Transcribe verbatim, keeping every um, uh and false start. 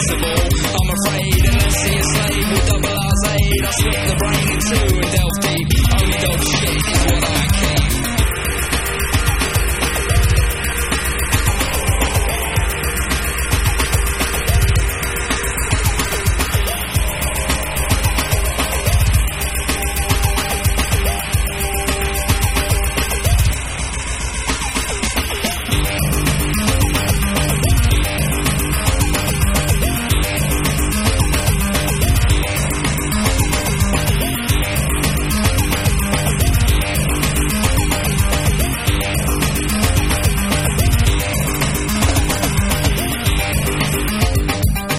invincible. I'm afraid unless he is slave with double R's aid, I'll split the brain in two